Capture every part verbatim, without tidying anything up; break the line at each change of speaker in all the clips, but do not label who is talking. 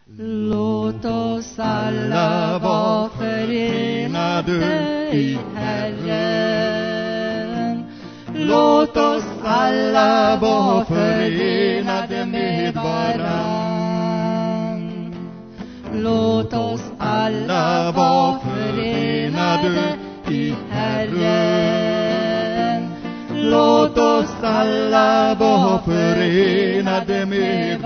Låt oss alla vara förenade i Herren. Låt oss alla vara förenade med varann. Låt oss alla vara förenade i Herren. Låt oss alla vara förenade med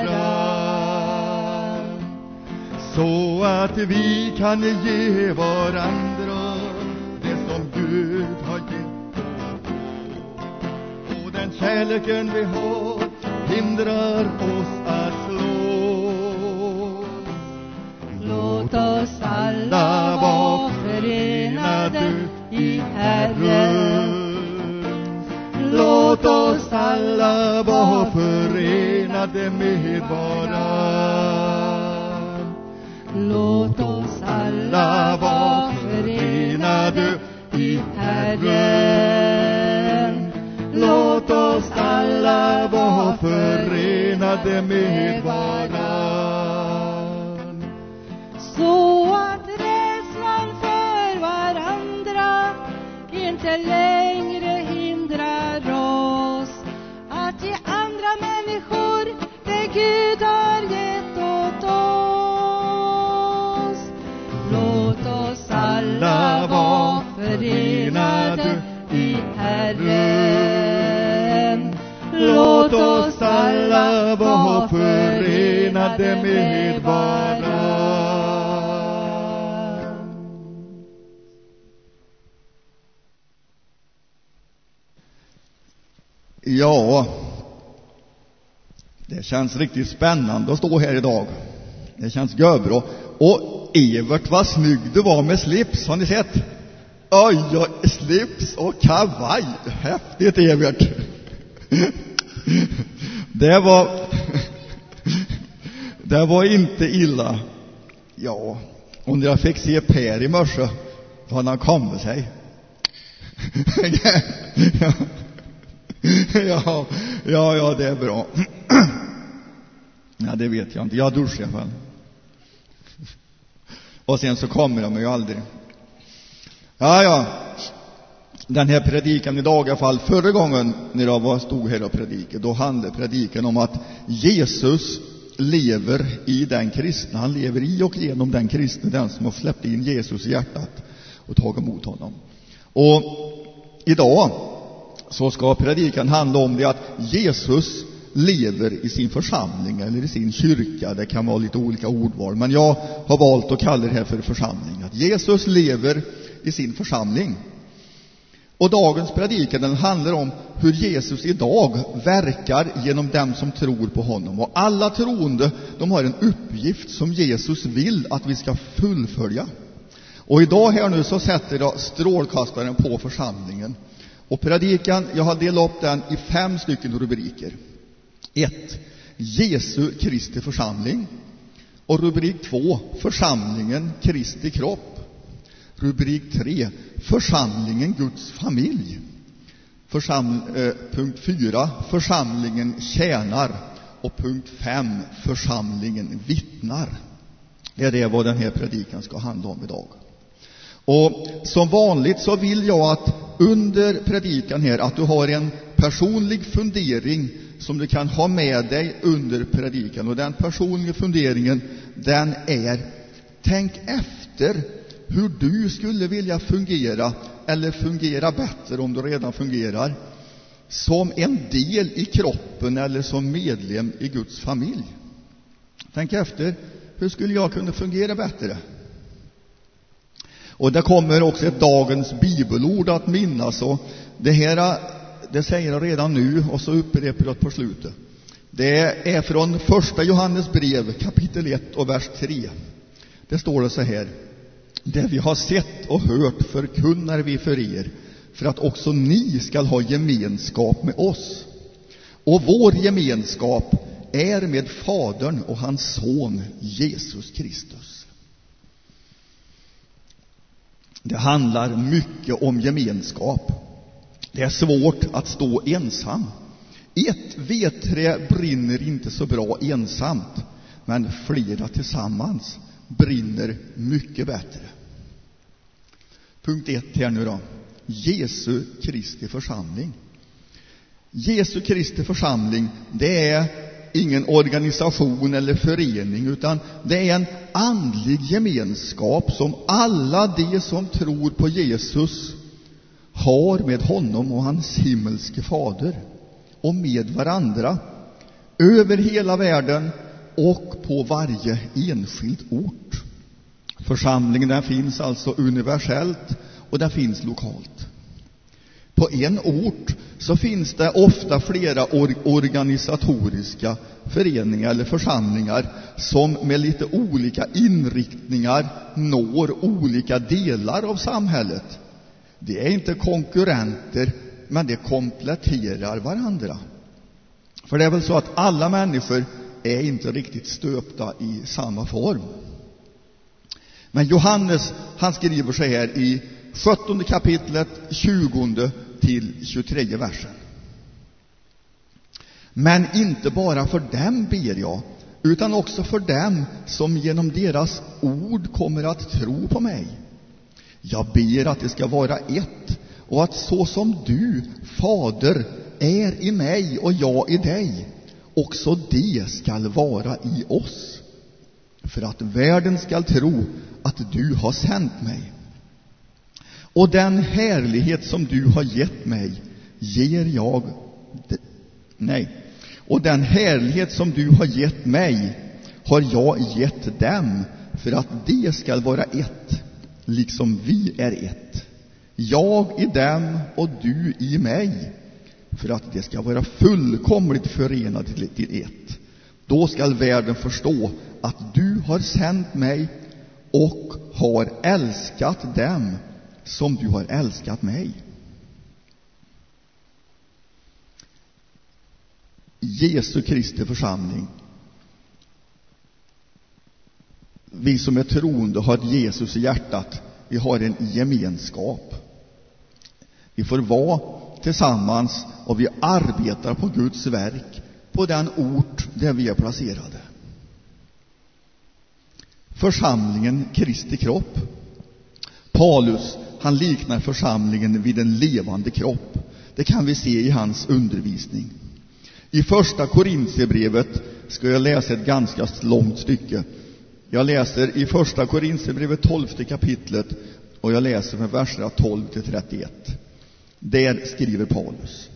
varann.
Så att vi kan ge varandra det som Gud har gett. Och den kärleken vi har hindrar oss att slå.
Låt oss alla vara förenade i Herren.
Låt oss alla vara förenade med varann.
Låt oss alla vara förenade i Herren.
Låt oss alla vara förenade med varann.
Så att rädslan för varandra inte längre hindrar oss att ge andra människor det Gud har gett åt oss. Låt oss alla vara förenade i Herren.
Låt oss alla vara förenade med varann. Ja, det känns riktigt spännande att stå här idag. Det känns görbra. Och Evert, vad snygg du var med slips, har ni sett? Oj, oj, slips och kavaj. Häftigt, Evert. Det var det var inte illa. Ja, om jag fick se Per i morse, då hade han kommit sig. ja, ja, ja, det är bra. Ja, det vet jag inte. Jag duschar i alla fall. Och sen så kommer de ju aldrig. Ja, ja. Den här predikan idag i alla fall, förra gången när jag var stod här och predikade, då handlade predikan om att Jesus lever i den kristna. Han lever i och genom den kristna, den som har släppt in Jesus i hjärtat och tagit emot honom. Och idag så ska predikan handla om det att Jesus lever i sin församling eller i sin kyrka. Det kan vara lite olika ordval, men jag har valt att kalla det här för församling. Att Jesus lever i sin församling. Och dagens predikan, den handlar om hur Jesus idag verkar genom dem som tror på honom. Och alla troende, de har en uppgift som Jesus vill att vi ska fullfölja. Och idag här nu så sätter jag strålkastaren på församlingen. Och predikan, jag har delat upp den i fem stycken rubriker. ett. Jesu Kristi församling. Och rubrik två. Församlingen Kristi kropp. Rubrik tre. Församlingen Guds familj. Försam, eh, punkt fyra. Församlingen tjänar. Och punkt fem. Församlingen vittnar. Det är det vad den här predikan ska handla om idag. Och som vanligt så vill jag att under predikan här att du har en personlig fundering som du kan ha med dig under predikan. Och den personliga funderingen, den är: tänk efter hur du skulle vilja fungera, eller fungera bättre om du redan fungerar, som en del i kroppen eller som medlem i Guds familj. Tänk efter, hur skulle jag kunna fungera bättre? Och det kommer också ett dagens bibelord att minnas. Och det här, det säger jag redan nu och så upprepar jag på slutet. Det är från första Johannes brev kapitel ett och vers tre. Det står det så här: det vi har sett och hört förkunnar vi för er, för att också ni ska ha gemenskap med oss. Och vår gemenskap är med Fadern och hans son Jesus Kristus. Det handlar mycket om gemenskap. Det är svårt att stå ensam. Ett vedträ brinner inte så bra ensamt. men flera tillsammans brinner mycket bättre. Punkt ett här nu då. Jesu Kristi församling. Jesu Kristi församling, det är ingen organisation eller förening, utan det är en andlig gemenskap som alla de som tror på Jesus har med honom och hans himmelske fader och med varandra över hela världen och på varje enskild ort. Församlingen, den finns alltså universellt och den finns lokalt. På en ort så finns det ofta flera or- organisatoriska föreningar eller församlingar som med lite olika inriktningar når olika delar av samhället. Det är inte konkurrenter, men det kompletterar varandra. För det är väl så att alla människor är inte riktigt stöpta i samma form. Men Johannes, han skriver så här i sjuttonde kapitlet, tjugonde till tjugotredje versen. Men inte bara för dem ber jag, utan också för dem som genom deras ord kommer att tro på mig. Jag ber att det ska vara ett, och att så som du, Fader, är i mig och jag i dig, också det skall vara i oss, för att världen skall tro att du har sänt mig. Och den härlighet som du har gett mig ger jag nej. Och den härlighet som du har gett mig har jag gett dem, för att det skall vara ett, liksom vi är ett. Jag i dem och du i mig, för att det ska vara fullkomligt förenat till ett. Då skall världen förstå att du har sänt mig och har älskat dem som du har älskat mig. Jesu Kristi församling. Vi som är troende har Jesus i hjärtat. Vi har en gemenskap. Vi får vara tillsammans och vi arbetar på Guds verk på den ort där vi är placerade. Församlingen Kristi kropp. Paulus, han liknar församlingen vid en levande kropp. Det kan vi se i hans undervisning. I första Korintierbrevet ska jag läsa ett ganska långt stycke. Jag läser i första Korintierbrevet tolfte kapitlet, och jag läser med verserna tolv till trettioett. Där skriver Paulus: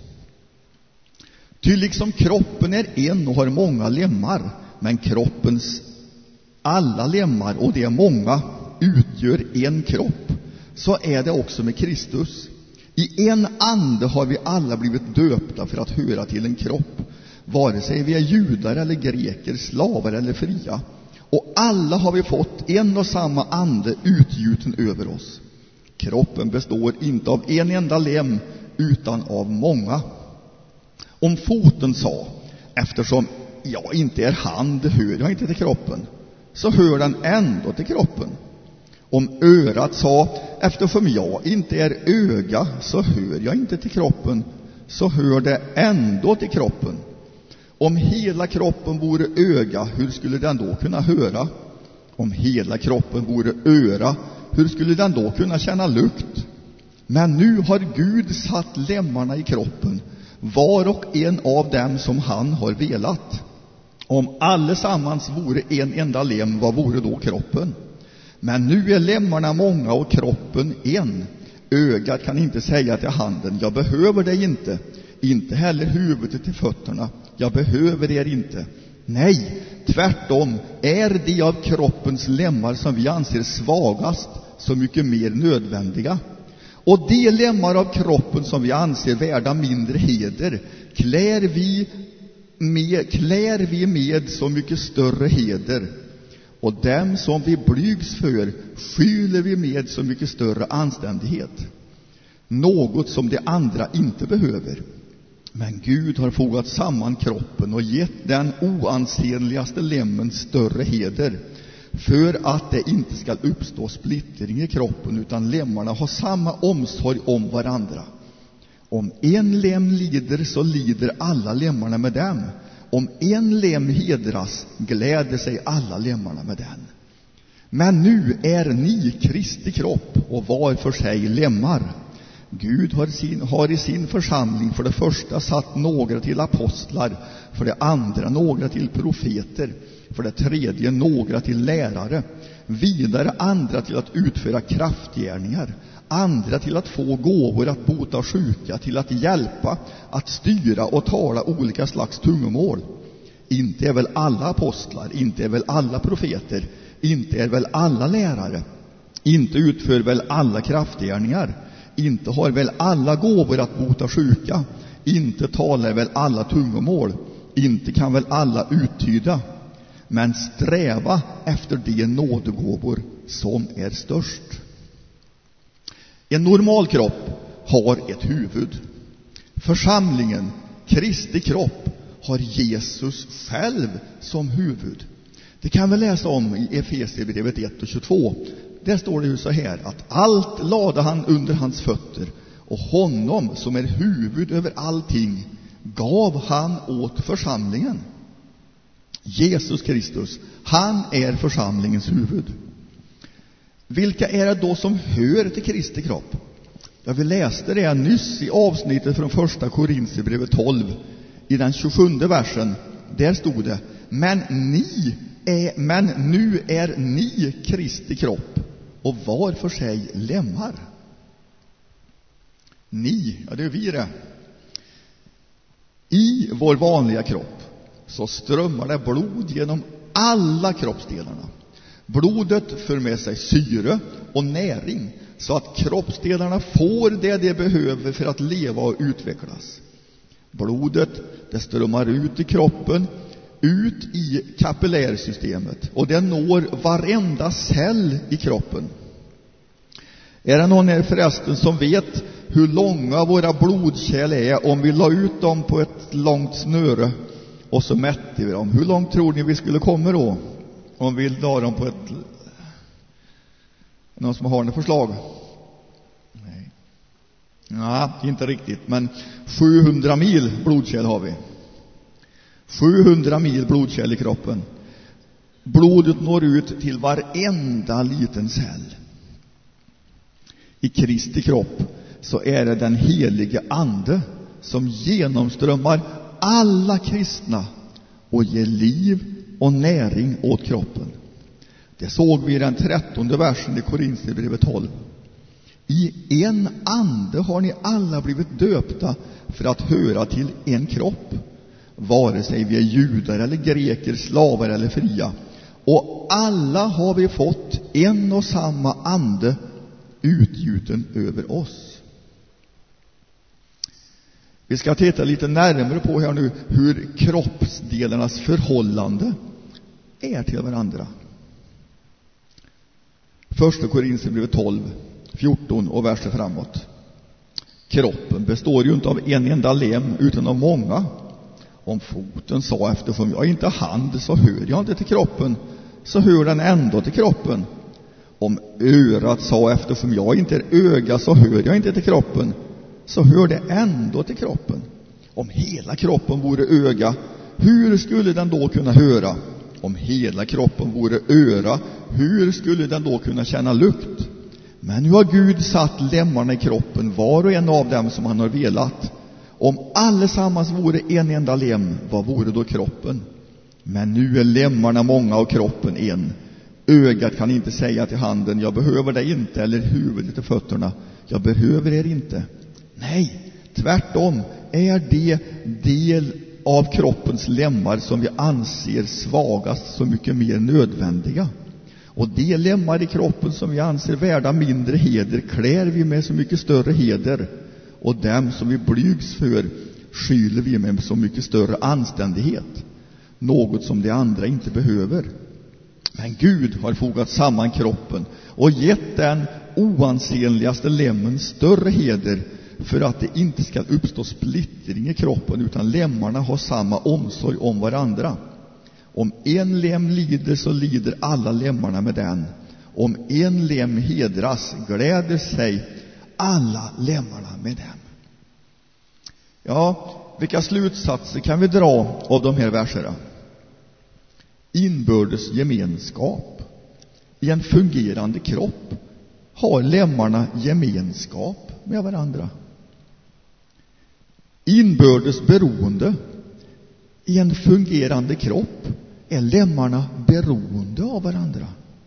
Ty liksom kroppen är en och har många lemmar, men kroppens alla lemmar, och det är många, utgör en kropp, så är det också med Kristus. I en ande har vi alla blivit döpta för att höra till en kropp, vare sig vi är judar eller greker, slavar eller fria. Och alla har vi fått en och samma ande utgjuten över oss. Kroppen består inte av en enda lem, utan av många. Om foten sa, eftersom jag inte är hand, hör jag inte till kroppen, så hör den ändå till kroppen. Om örat sa, eftersom jag inte är öga, så hör jag inte till kroppen, så hör det ändå till kroppen. Om hela kroppen vore öga, hur skulle den då kunna höra? Om hela kroppen vore öra, hur skulle den då kunna känna lukt? Men nu har Gud satt lemmarna i kroppen, var och en av dem som han har velat. Om allesammans vore en enda lem, vad vore då kroppen? Men nu är lemmarna många och kroppen en. Ögat kan inte säga till handen, jag behöver dig inte. Inte heller huvudet till fötterna, jag behöver er inte. Nej, tvärtom är de av kroppens lemmar som vi anser svagast så mycket mer nödvändiga. Och de lemmar av kroppen som vi anser värda mindre heder klär vi med, klär vi med så mycket större heder. Och dem som vi blygs för skyler vi med så mycket större anständighet. Något som de andra inte behöver. Men Gud har fogat samman kroppen och gett den oansenligaste lemmen större heder, för att det inte ska uppstå splittring i kroppen, utan lemmarna har samma omsorg om varandra. Om en lem lider, så lider alla lemmarna med dem. Om en lem hedras, gläder sig alla lemmarna med den. Men nu är ni Kristi kropp och var för sig lemmar. Gud har, sin, har i sin församling för det första satt några till apostlar, för det andra några till profeter, för det tredje några till lärare, vidare andra till att utföra kraftgärningar, andra till att få gåvor att bota sjuka, till att hjälpa, att styra och tala olika slags tungomål. Inte är väl alla apostlar, inte är väl alla profeter, inte är väl alla lärare, inte utför väl alla kraftgärningar, inte har väl alla gåvor att bota sjuka, inte talar väl alla tungomål, inte kan väl alla uttyda. Men sträva efter de nådegåvor som är störst. En normal kropp har ett huvud. Församlingen, Kristi kropp, har Jesus själv som huvud. Det kan vi läsa om i Efesierbrevet ett och tjugotvå. Där står det ju så här, att allt lade han under hans fötter, och honom som är huvud över allting gav han åt församlingen. Jesus Kristus, han är församlingens huvud. Vilka är det då som hör till Kristi kropp? Ja, vi läste det nyss i avsnittet från första Korinthierbrevet tolv, i den tjugosjunde versen. Där stod det: Men ni är, men nu är ni Kristi kropp och var för sig lemmar. Ni, ja det är vi det. I vår vanliga kropp så strömmar det blod genom alla kroppsdelarna. Blodet för med sig syre och näring så att kroppsdelarna får det de behöver för att leva och utvecklas. Blodet, det strömmar ut i kroppen, ut i kapillärsystemet, och det når varenda cell i kroppen. Är det någon här förresten som vet hur långa våra blodkärl är om vi la ut dem på ett långt snöre och så mätte vi dem? Hur långt tror ni vi skulle komma då om vi la dem på ett... Någon som har något förslag? Nej. Nej, inte riktigt, men sjuhundra mil blodkärl har vi. sjuhundra mil blodkärl i kroppen. Blodet når ut till varenda liten cell. I Kristi kropp så är det den helige ande som genomströmmar alla kristna och ger liv och näring åt kroppen. Det såg vi i den trettonde versen i Korinthierbrevet tolv. I en ande har ni alla blivit döpta för att höra till en kropp, vare sig vi är judar eller greker, slavar eller fria. Och alla har vi fått en och samma ande utgjuten över oss. Vi ska titta lite närmare på här nu hur kroppsdelarnas förhållande är till varandra. Första Korinthierbrevet tolv, fjorton och verser framåt. Kroppen består ju inte av en enda lem utan av många. Om foten sa, eftersom jag inte hand så hör jag inte till kroppen, så hör den ändå till kroppen. Om örat sa, eftersom jag inte är öga så hör jag inte till kroppen, så hör det ändå till kroppen. Om hela kroppen vore öga, hur skulle den då kunna höra? Om hela kroppen vore öra, hur skulle den då kunna känna lukt? Men nu har Gud satt lemmarna i kroppen, var och en av dem som han har velat. Om allesammans vore en enda lem, vad vore då kroppen? Men nu är lemmarna många och kroppen en. Ögat kan inte säga till handen, jag behöver dig inte, eller huvudet till fötterna, jag behöver er inte. Nej, tvärtom är det del av kroppens lemmar som vi anser svagast så mycket mer nödvändiga. Och de lemmar i kroppen som vi anser värda mindre heder klär vi med så mycket större heder. Och dem som vi blygs för skyller vi med så mycket större anständighet. Något som de andra inte behöver. Men Gud har fogat samman kroppen och gett den oansenligaste lemmen större heder, för att det inte ska uppstå splittring i kroppen, utan lemmarna har samma omsorg om varandra. Om en lem lider så lider alla lemmarna med den. Om en lem hedras gläder sig alla lemmarna med dem. Ja, vilka slutsatser kan vi dra av de här verserna? Inbördes gemenskap. I en fungerande kropp har lemmarna gemenskap med varandra. Inbördes beroende. I en fungerande kropp är lemmarna beroende av varandra.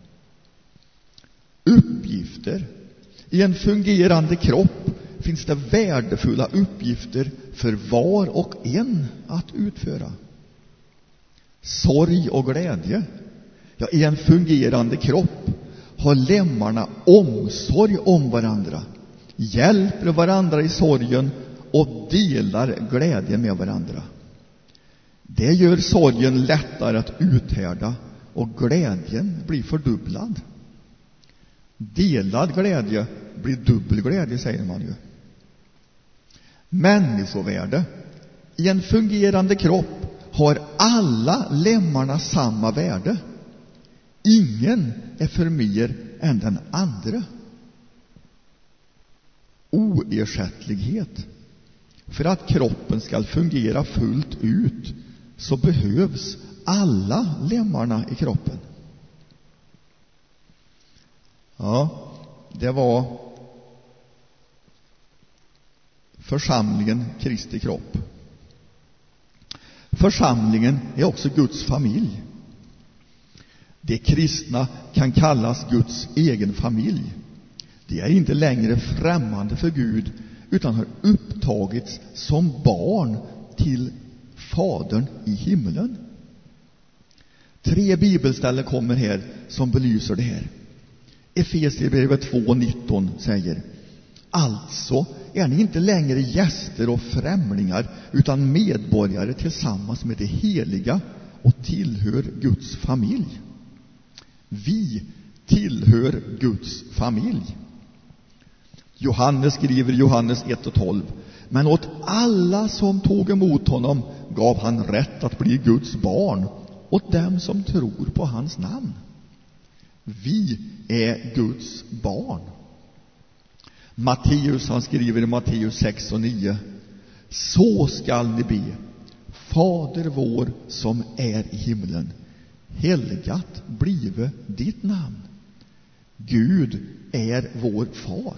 Uppgifter. I en fungerande kropp finns det värdefulla uppgifter för var och en att utföra. Sorg och glädje. Ja, i en fungerande kropp har lemmarna omsorg om varandra, hjälper varandra i sorgen och delar glädje med varandra. Det gör sorgen lättare att uthärda och glädjen blir fördubblad. Delad glädje blir dubbel glädje, säger man ju. Människovärde. I en fungerande kropp har alla lemmarna samma värde. Ingen är för mer än den andra. Oersättlighet. För att kroppen ska fungera fullt ut så behövs alla lemmarna i kroppen. Ja, det var församlingen Kristi kropp. Församlingen är också Guds familj. De kristna kan kallas Guds egen familj. De är inte längre främmande för Gud utan har upptagits som barn till Fadern i himlen. Tre bibelställen kommer här som belyser det här. Efesierbrevet två nitton säger: alltså är ni inte längre gäster och främlingar utan medborgare tillsammans med det heliga och tillhör Guds familj. Vi tillhör Guds familj. Johannes skriver i Johannes ett och tolv: men åt alla som tog emot honom gav han rätt att bli Guds barn, åt dem som tror på hans namn. Vi är Guds barn. Matteus, han skriver i Matteus sex och nio: så skall ni be: Fader vår som är i himlen, helgat blive ditt namn. Gud är vår far.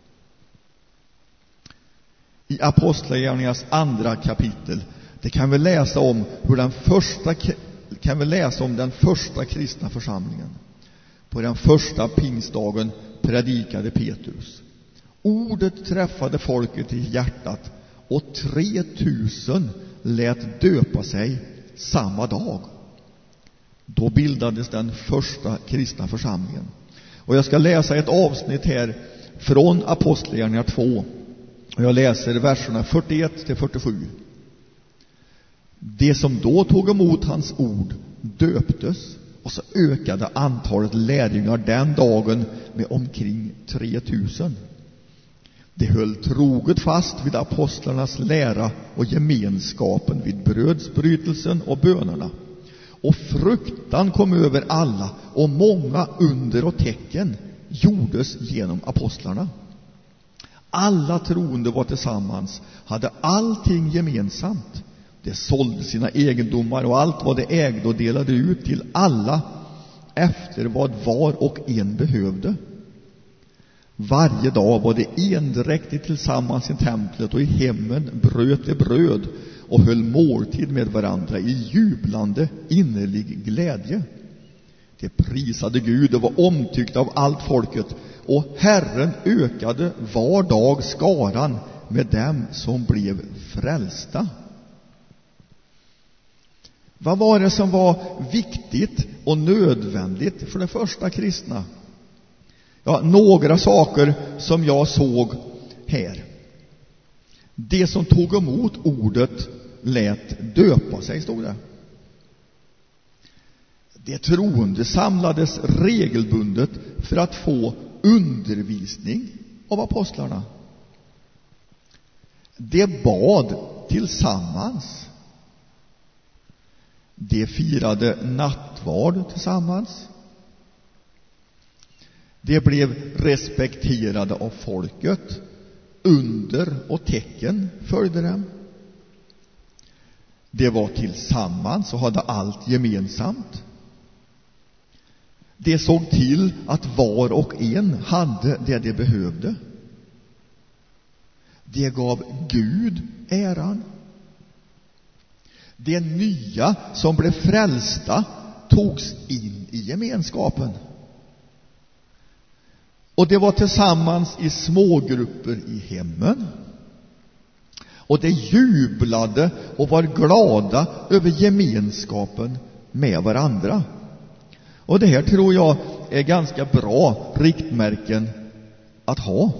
I Apostlagärningarnas andra kapitel, det kan vi läsa om hur den första kan vi läsa om den första kristna församlingen. På den första pingstdagen predikade Petrus. Ordet träffade folket i hjärtat och tre tusen lät döpa sig samma dag. Då bildades den första kristna församlingen. Och jag ska läsa ett avsnitt här från Apostlagärningarna två. Och jag läser verserna fyrtioett till fyrtiosju. Det som då tog emot hans ord döptes, och så ökade antalet lärjungar den dagen med omkring tre tusen. De höll troget fast vid apostlarnas lära och gemenskapen vid brödsbrytelsen och bönerna. Och fruktan kom över alla, och många under och tecken gjordes genom apostlarna. Alla troende var tillsammans, hade allting gemensamt. De sålde sina egendomar och allt vad de ägde och delade ut till alla efter vad var och en behövde. Varje dag var de endräktigt tillsammans i templet och i hemmen bröt de bröd och höll måltid med varandra i jublande innerlig glädje. De prisade Gud och var omtyckta av allt folket, och Herren ökade var dag skaran med dem som blev frälsta. Vad var det som var viktigt och nödvändigt för de första kristna? Ja, några saker som jag såg här. Det som tog emot ordet lät döpa sig, stod det. De troende samlades regelbundet för att få undervisning av apostlarna. De bad tillsammans. De firade nattvard tillsammans. De blev respekterade av folket. Under och tecken följde dem. Det var tillsammans och hade allt gemensamt. Det såg till att var och en hade det de behövde. Det gav Gud äran. Det nya som blev frälsta togs in i gemenskapen. Och det var tillsammans i smågrupper i hemmen. Och det jublade och var glada över gemenskapen med varandra. Och det här tror jag är ganska bra riktmärken att ha.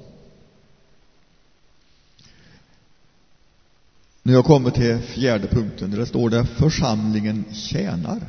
När jag kommer till fjärde punkten, där det står det församlingen tjänar.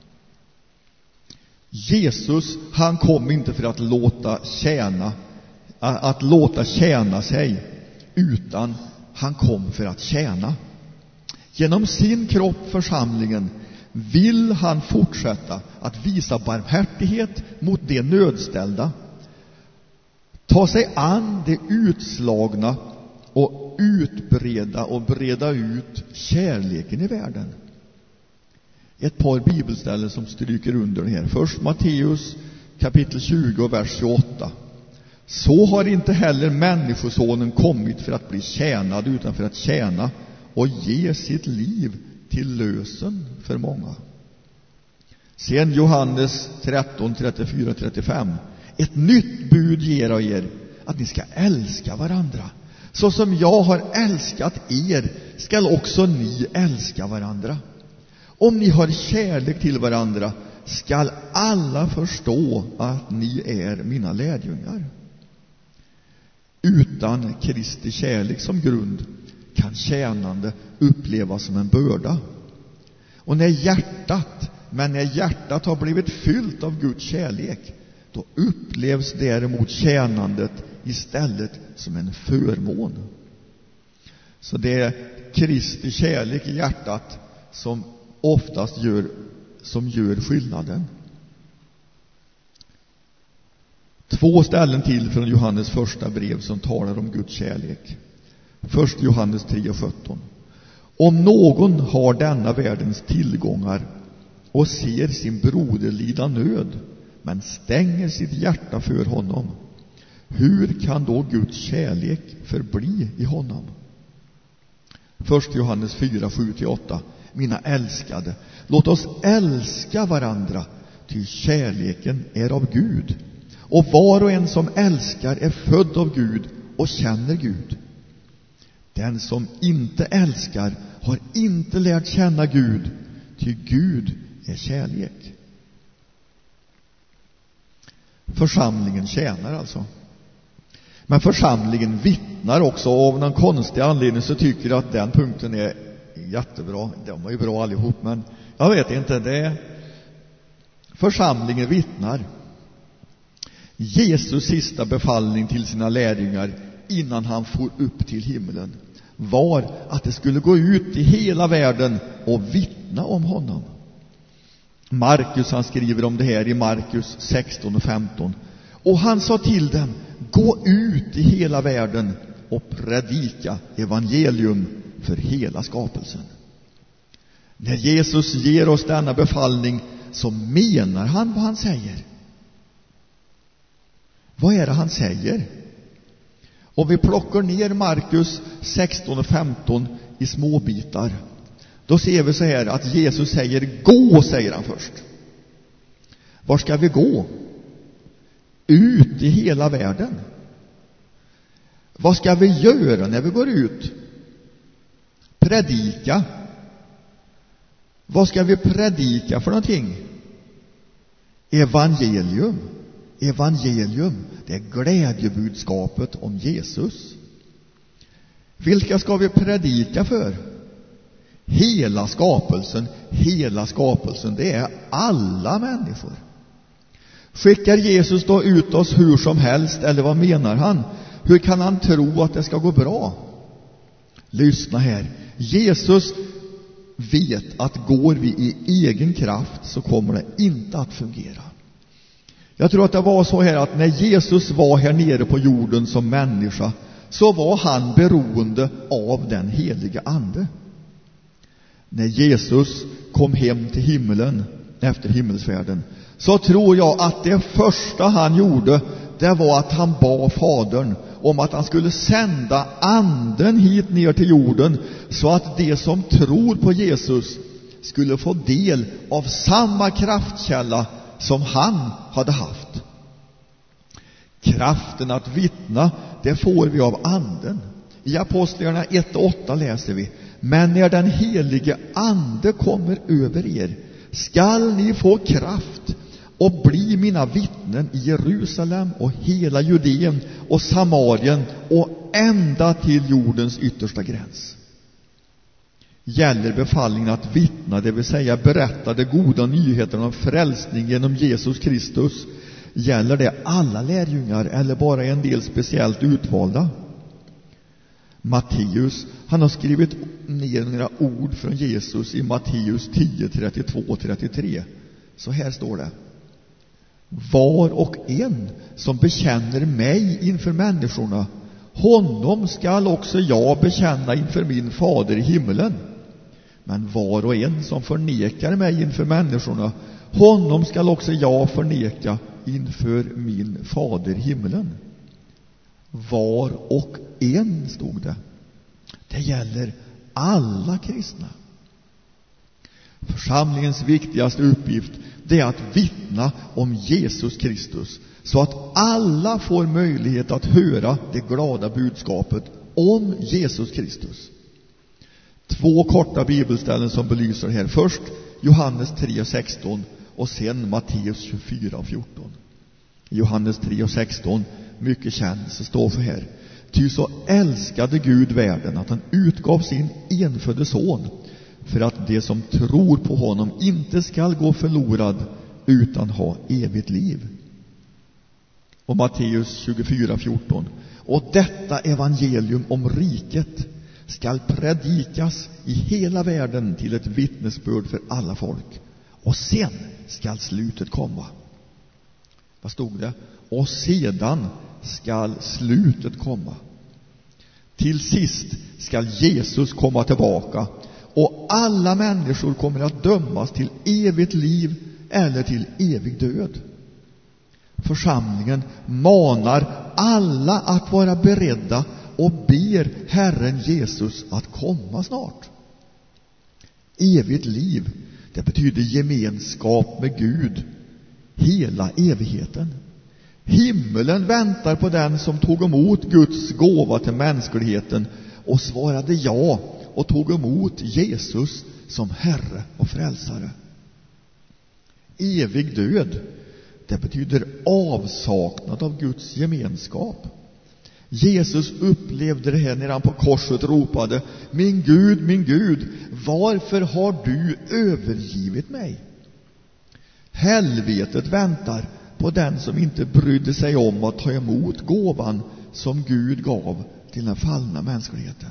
Jesus, han kom inte för att låta tjäna, att låta tjäna sig, utan han kom för att tjäna. Genom sin kropp, församlingen, vill han fortsätta att visa barmhärtighet mot de nödställda, ta sig an de utslagna och utbreda och breda ut kärleken i världen. Ett par bibelställen som stryker under det här. Först Matteus kapitel tjugo, vers tjugoåtta. Så har inte heller människosonen kommit för att bli tjänad, utan för att tjäna och ge sitt liv till lösen för många. Sen Johannes tretton, trettiofyra, trettiofem. Ett nytt bud ger jag er, att ni ska älska varandra. Så som jag har älskat er skall också ni älska varandra. Om ni har kärlek till varandra skall alla förstå att ni är mina lärjungar. Utan Kristi kärlek som grund kan tjänande upplevas som en börda. Och när hjärtat, men när hjärtat har blivit fyllt av Guds kärlek, då upplevs däremot tjänandet istället som en förmån. Så det är Kristi kärlek i hjärtat som oftast gör, som gör skillnaden. Två ställen till från Johannes första brev som talar om Guds kärlek. Först Johannes tre sjutton. Om någon har denna världens tillgångar och ser sin broder lida nöd, men stänger sitt hjärta för honom, hur kan då Guds kärlek förbli i honom? Först Johannes fyra, sju till åtta. Mina älskade, låt oss älska varandra, ty kärleken är av Gud. Och var och en som älskar är född av Gud och känner Gud. Den som inte älskar har inte lärt känna Gud, ty Gud är kärlek. Församlingen tjänar alltså. Men församlingen vittnar också. Av någon konstig anledning så tycker jag att den punkten är jättebra. De var ju bra allihop, men jag vet inte. Det församlingen vittnar. Jesus sista befallning till sina lärjungar innan han for upp till himlen var att det skulle gå ut i hela världen och vittna om honom. Markus, han skriver om det här i Markus sexton och femton. Och han sa till dem: gå ut i hela världen och predika evangelium för hela skapelsen. När Jesus ger oss denna befallning så menar han vad han säger. Vad är det han säger? Om vi plockar ner Markus sexton och femton i små bitar, då ser vi så här att Jesus säger gå, säger han först. Var ska vi gå? Ut i hela världen. Vad ska vi göra när vi går ut? Predika. Vad ska vi predika för någonting? Evangelium. Evangelium, det är glädjebudskapet om Jesus. Vilka ska vi predika för? Hela skapelsen. Hela skapelsen, det är alla människor. Skickar Jesus då ut oss hur som helst, eller vad menar han? Hur kan han tro att det ska gå bra? Lyssna här. Jesus vet att går vi i egen kraft så kommer det inte att fungera. Jag tror att det var så här att när Jesus var här nere på jorden som människa, så var han beroende av den heliga ande. när Jesus kom hem till himmelen efter himmelsfärden, så tror jag att det första han gjorde, det var att han bad Fadern om att han skulle sända anden hit ner till jorden, så att de som tror på Jesus skulle få del av samma kraftkälla som han hade haft. Kraften att vittna, det får vi av anden. I Apostlagärningarna ett och åtta läser vi: men när den helige ande kommer över er, skall ni få kraft och bli mina vittnen i Jerusalem och hela Judeen och Samarien och ända till jordens yttersta gräns. Gäller befallningen att vittna, det vill säga berätta de goda nyheterna om frälsning genom Jesus Kristus, gäller det alla lärjungar eller bara en del speciellt utvalda? Matteus, han har skrivit ner några ord från Jesus i Matteus tio, trettiotvå och trettiotre. Så här står det: var och en som bekänner mig inför människorna, honom skall också jag bekänna inför min fader i himmelen. Men var och en som förnekar mig inför människorna, honom skall också jag förneka inför min fader i himmelen. Var och en, stod det. Det gäller alla kristna. Församlingens viktigaste uppgift, det är att vittna om Jesus Kristus, så att alla får möjlighet att höra det glada budskapet om Jesus Kristus. Två korta bibelställen som belyser det här. Först Johannes tre sexton och sen Matteus tjugofyra fjorton. Johannes tre sexton, mycket känd, så står så här: ty så älskade Gud världen att han utgav sin enfödde son, för att det som tror på honom inte skall gå förlorad utan ha evigt liv. Och Matteus tjugofyra fjorton: och detta evangelium om riket skall predikas i hela världen till ett vittnesbörd för alla folk, och sen skall slutet komma. Vad stod det? Och sedan skall slutet komma. Till sist skall Jesus komma tillbaka, och alla människor kommer att dömas till evigt liv eller till evig död. Församlingen manar alla att vara beredda och ber Herren Jesus att komma snart. Evigt liv, det betyder gemenskap med Gud hela evigheten. Himmelen väntar på den som tog emot Guds gåva till mänskligheten och svarade ja och tog emot Jesus som Herre och frälsare. Evig död, det betyder avsaknad av Guds gemenskap. Jesus upplevde det här när han på korset ropade: min Gud, min Gud, varför har du övergivit mig? Helvetet väntar på den som inte brydde sig om att ta emot gåvan som Gud gav till den fallna mänskligheten.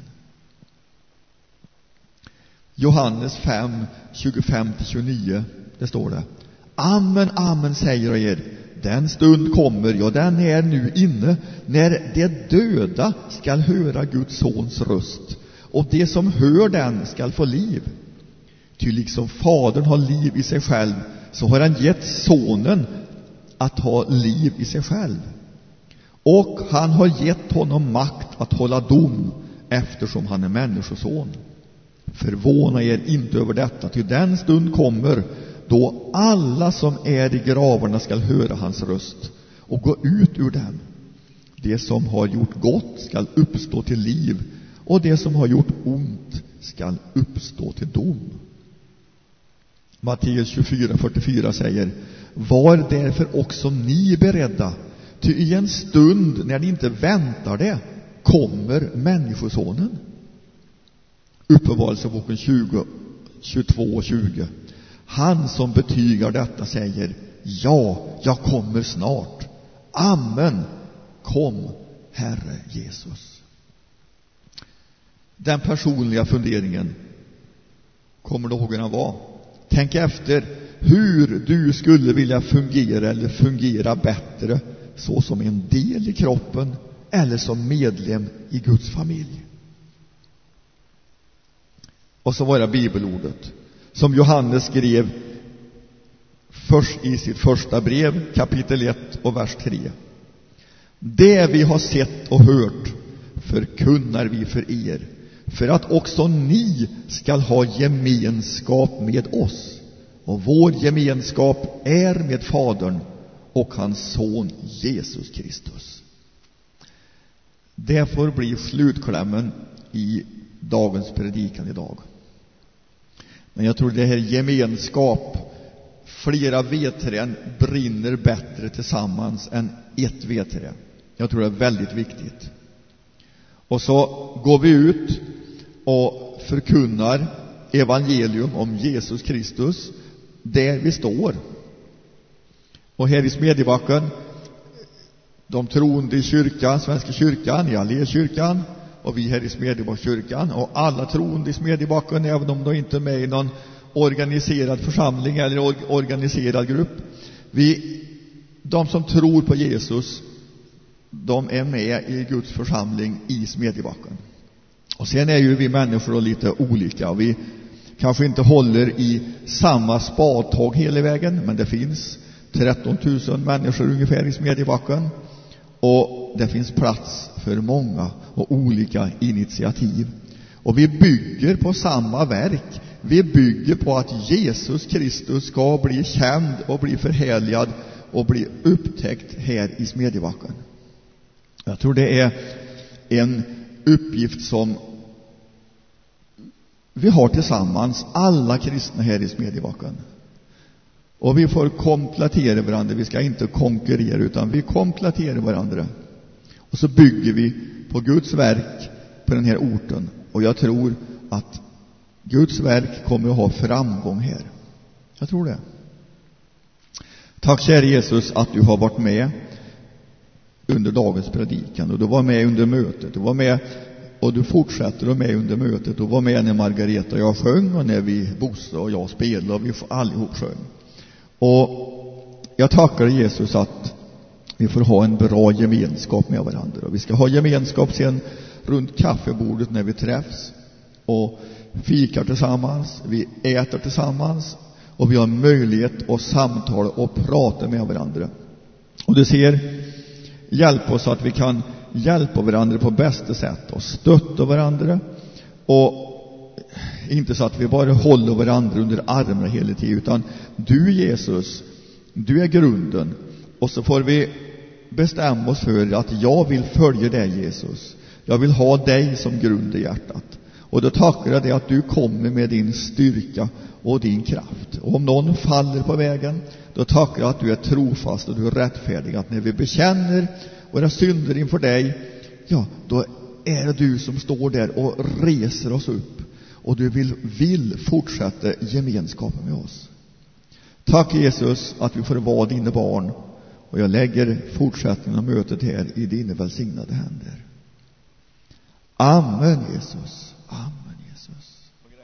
Johannes fem tjugofem till tjugonio, det står det: amen, amen säger jag er, den stund kommer, ja den är nu inne, när de döda skall höra Guds sons röst, och de som hör den skall få liv. Ty liksom Fadern har liv i sig själv, så har han gett sonen att ha liv i sig själv. Och han har gett honom makt att hålla dom, eftersom han är människoson. Förvåna er inte över detta, ty den stund kommer då alla som är i gravarna skall höra hans röst och gå ut ur den. Det som har gjort gott skall uppstå till liv, och det som har gjort ont skall uppstå till dom. Matteus tjugofyra fyrtiofyra säger: var därför också ni beredda, ty i en stund när ni inte väntar det kommer människosonen. Uppenbarelseboken tjugo, tjugotvå och tjugo. Han som betygar detta säger: ja, jag kommer snart. Amen, kom Herre Jesus. Den personliga funderingen kommer du ihåg hur den var? Tänk efter hur du skulle vilja fungera eller fungera bättre, så som en del i kroppen eller som medlem i Guds familj. Och så var det bibelordet som Johannes skrev först i sitt första brev, kapitel ett och vers tre. Det vi har sett och hört förkunnar vi för er, för att också ni skall ha gemenskap med oss. Och vår gemenskap är med Fadern och hans son Jesus Kristus. Det får bli slutklämmen i dagens predikan idag. Men jag tror det här gemenskap, flera vedträn brinner bättre tillsammans än ett vedträ. Jag tror det är väldigt viktigt. Och så går vi ut och förkunnar evangelium om Jesus Kristus där vi står. Och här i Smedjebacken, de troende i kyrkan, Svenska kyrkan, i Allékyrkan, och vi här i Smedjebackkyrkan, och alla troende i Smedjebacken, även om de inte är med i någon organiserad församling eller or- organiserad grupp. Vi, de som tror på Jesus, de är med i Guds församling i Smedjebacken. Och sen är ju vi människor lite olika. Vi kanske inte håller i samma spadtag hela vägen, men det finns tretton tusen människor ungefär i Smedjebacken. Och det finns plats för många och olika initiativ. Och vi bygger på samma verk. Vi bygger på att Jesus Kristus ska bli känd och bli förhärligad och bli upptäckt här i Smedjebacken. Jag tror det är en uppgift som vi har tillsammans, alla kristna här i Smedjebacken. Och vi får komplettera varandra. Vi ska inte konkurrera, utan vi kompletterar varandra. Och så bygger vi på Guds verk på den här orten. Och jag tror att Guds verk kommer att ha framgång här. Jag tror det. Tack kära Jesus att du har varit med under dagens predikan. Och du var med under mötet. Du var med och du fortsätter att med under mötet. Du var med när Margareta och jag sjöng, och när vi Bosse och jag spelade, och vi allihop sjöng. Och jag tackar Jesus att vi får ha en bra gemenskap med varandra. Och vi ska ha gemenskap sen runt kaffebordet när vi träffs och fikar tillsammans, vi äter tillsammans, och vi har möjlighet att samtala och prata med varandra. Och du ser, hjälp oss att vi kan hjälpa varandra på bästa sätt och stötta varandra, och inte så att vi bara håller varandra under armarna hela tiden, utan du Jesus, du är grunden. Och så får vi bestämma oss för att jag vill följa dig Jesus. Jag vill ha dig som grund i hjärtat. Och då tackar jag dig att du kommer med din styrka och din kraft. Och om någon faller på vägen, då tackar jag att du är trofast och du är rättfärdig. Att när vi bekänner våra synder inför dig, ja, då är det du som står där och reser oss upp. Och du vill, vill fortsätta gemenskapen med oss. Tack Jesus att vi får vara dina barn. Och jag lägger fortsättningen av mötet här i dina välsignade händer. Amen Jesus. Amen Jesus.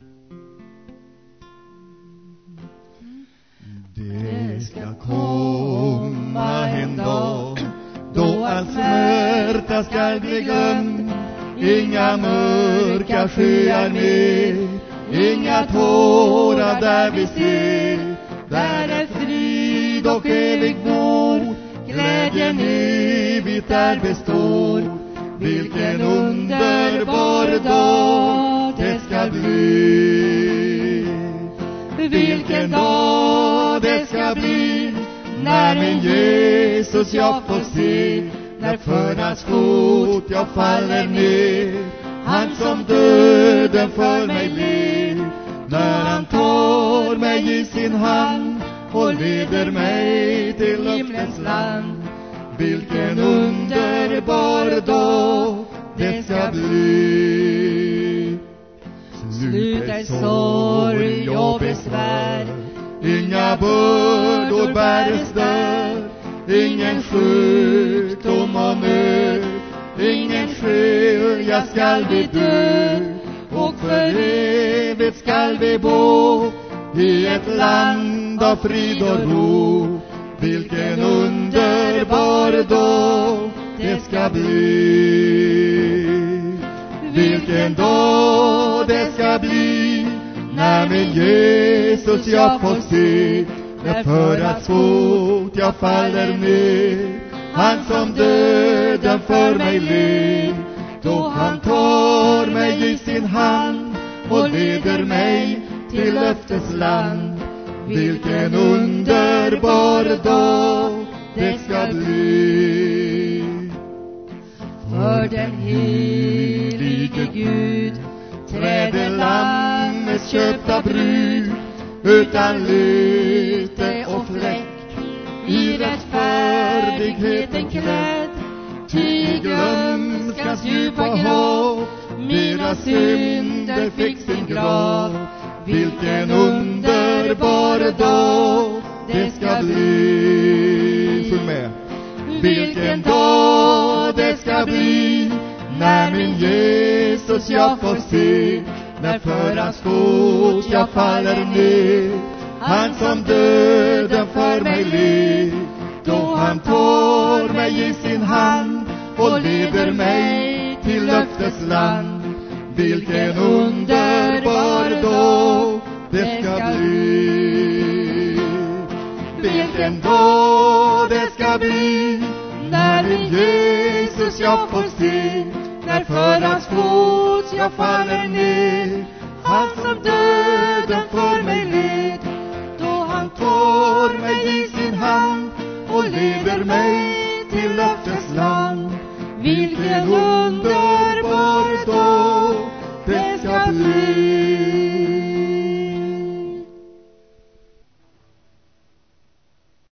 Det ska komma en dag då all smärta ska bli glömd. Inga mörka skyar mer, inga tårar där vi ser. Där är frid och evig vår, glädjen evigt där består. Vilken underbar dag det ska bli. Vilken dag det ska bli, när min Jesus jag får se. När för hans fot jag faller ner, han som döden för mig led. När han tar mig i sin hand och leder mig till himlens land. Vilken underbar dag det ska bli. Slut är sorg och besvär, inga bördor bäres där. Ingen sjukdom och nöd, ingen skilja skall vi dö. Och för evigt skall vi bo i ett land av frid och ro. Vilken underbar dag det ska bli. Vilken dag det ska bli, när min Jesus jag får se, när förats fot jag faller ner. Han som döden för mig led, då han tar mig i sin hand och leder mig till löftesland. Vilken underbar dag det ska bli. För den helige Gud träder lammets köpta brud, utan lyte och fläck, i rättfärdigheten klädd. Ty i glömskans djupa hav mina synder fick sin grav. Vilken underbar dag det ska bli.
Sjung med.
Vilken dag det ska bli, när min Jesus jag får se, när för hans fot jag faller ner. Han som döden för mig led, då han tar mig i sin hand och leder mig till löftesland. Vilken underbar dag det ska bli. Vilken dag det ska bli, när min Jesus jag får se, när för hans fot jag faller ner. Han som döden för mig led, då han tar mig i sin hand och leder mig